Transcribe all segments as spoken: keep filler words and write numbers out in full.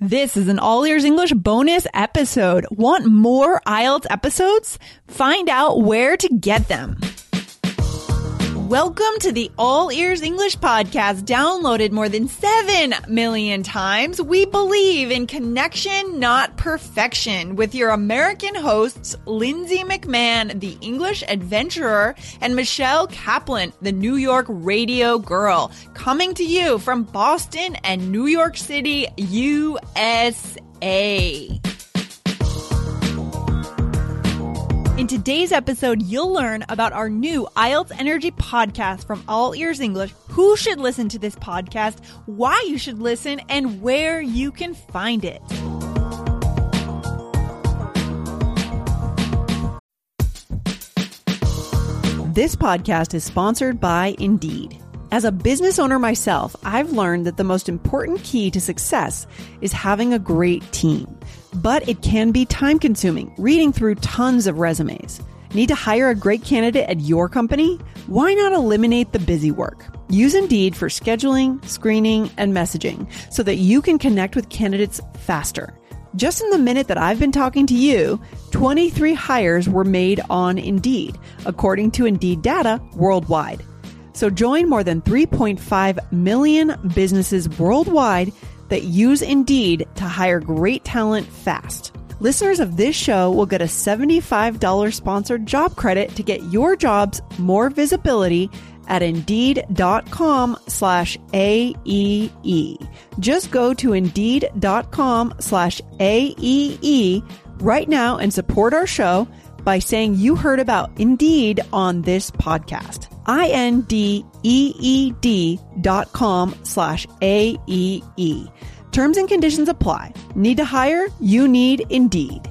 This is an All Ears English bonus episode. Want more I E L T S episodes? Find out where to get them. Welcome to the All Ears English podcast, downloaded more than seven million times. We believe in connection, not perfection, with your American hosts, Lindsay McMahon, the English adventurer, and Michelle Kaplan, the New York radio girl, coming to you from Boston and New York City, U S A. In today's episode, you'll learn about our new I E L T S Energy podcast from All Ears English, who should listen to this podcast, why you should listen, and where you can find it. This podcast is sponsored by Indeed. As a business owner myself, I've learned that the most important key to success is having a great team. But it can be time-consuming, reading through tons of resumes. Need to hire a great candidate at your company? Why not eliminate the busy work? Use Indeed for scheduling, screening, and messaging so that you can connect with candidates faster. Just in the minute that I've been talking to you, twenty-three hires were made on Indeed, according to Indeed data worldwide. So join more than three point five million businesses worldwide that use Indeed to hire great talent fast. Listeners of this show will get a seventy-five dollars sponsored job credit to get your jobs more visibility at Indeed.com slash AEE. Just go to Indeed.com slash AEE right now and support our show by saying you heard about Indeed on this podcast. I-N-D-E-E-D dot com slash A-E-E. Terms and conditions apply. Need to hire? You need Indeed.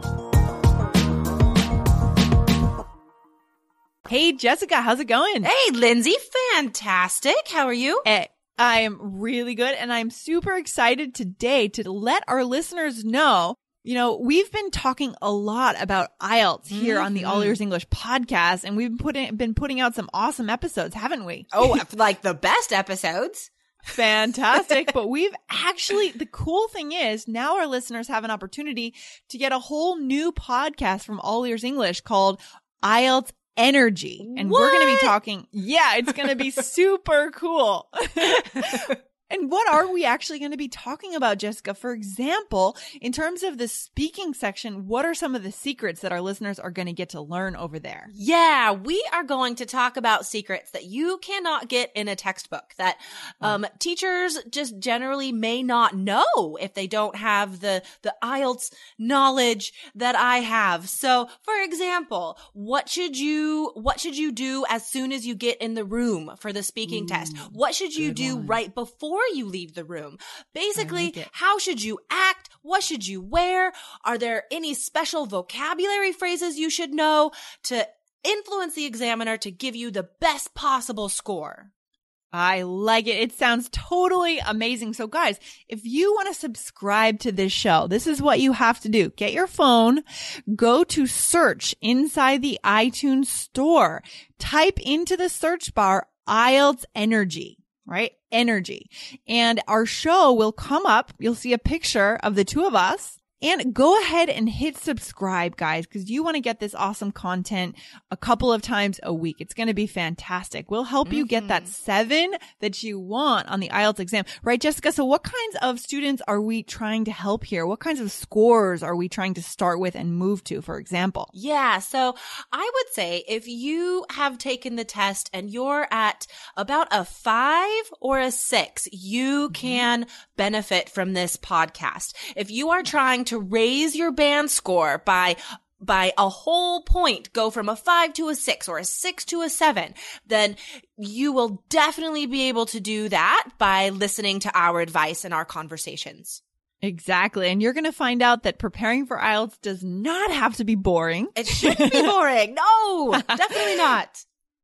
Hey, Jessica, how's it going? Hey, Lindsay, fantastic. How are you? Hey, I am really good, and I'm super excited today to let our listeners know. You know, we've been talking a lot about I E L T S here mm-hmm. on the All Ears English podcast, and we've been putting, been putting out some awesome episodes, haven't we? Oh, like the best episodes. Fantastic. But we've actually, the cool thing is now our listeners have an opportunity to get a whole new podcast from All Ears English called I E L T S Energy. And what? We're going to be talking. Yeah, it's going to be super cool. And what are we actually going to be talking about, Jessica? For example, in terms of the speaking section, what are some of the secrets that our listeners are going to get to learn over there? Yeah, we are going to talk about secrets that you cannot get in a textbook, that um, mm. teachers just generally may not know if they don't have the, the I E L T S knowledge that I have. So, for example, what should you, what should you do as soon as you get in the room for the speaking Ooh, test? What should you do one. right before you leave the room? Basically, like how should you act? What should you wear? Are there any special vocabulary phrases you should know to influence the examiner to give you the best possible score? I like it. It sounds totally amazing. So guys, if you want to subscribe to this show, this is what you have to do. Get your phone, go to search inside the iTunes store, type into the search bar I E L T S Energy. Right? Energy. And our show will come up. You'll see a picture of the two of us. And go ahead and hit subscribe, guys, because you want to get this awesome content a couple of times a week. It's going to be fantastic. We'll help mm-hmm. you get that seven that you want on the I E L T S exam. Right, Jessica? So what kinds of students are we trying to help here? What kinds of scores are we trying to start with and move to, for example? Yeah, so I would say if you have taken the test and you're at about a five or a six, you mm-hmm. can benefit from this podcast. If you are trying to raise your band score by by a whole point, go from a five to a six or a six to a seven, then you will definitely be able to do that by listening to our advice and our conversations. Exactly. And you're going to find out that preparing for I E L T S does not have to be boring. It shouldn't be boring. No, definitely not.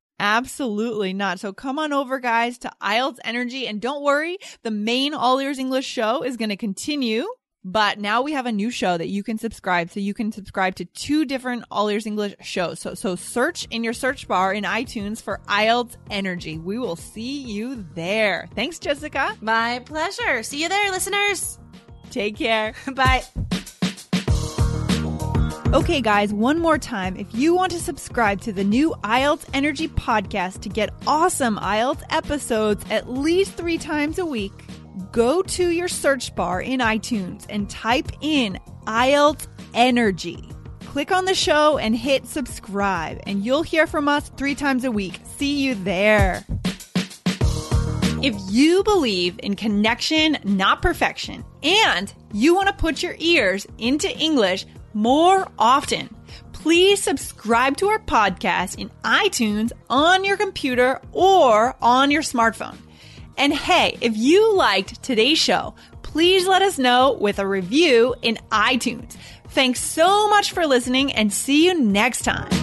Absolutely not. So come on over, guys, to I E L T S Energy. And don't worry, the main All Ears English show is going to continue. But now we have a new show that you can subscribe. So you can subscribe to two different All Ears English shows. So, so search in your search bar in iTunes for I E L T S Energy. We will see you there. Thanks, Jessica. My pleasure. See you there, listeners. Take care. Bye. Okay, guys, one more time. If you want to subscribe to the new I E L T S Energy podcast to get awesome I E L T S episodes at least three times a week, go to your search bar in iTunes and type in I E L T S Energy. Click on the show and hit subscribe, and you'll hear from us three times a week. See you there. If you believe in connection, not perfection, and you want to put your ears into English more often, please subscribe to our podcast in iTunes on your computer or on your smartphone. And hey, if you liked today's show, please let us know with a review in iTunes. Thanks so much for listening, and see you next time.